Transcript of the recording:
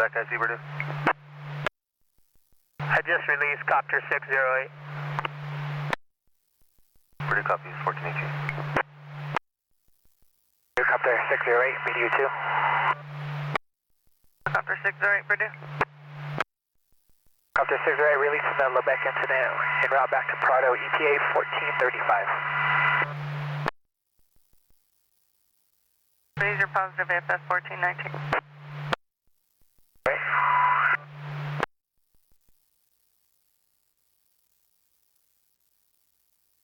Quebec, I see Purdue. I just released Copter 608. Purdue copies 1418. Copter 608, BDU 2. Copter 608, Purdue. Copter 608, release from the Lebec incident en route back to Prado, ETA 1435. Please, you're positive AFS 1419.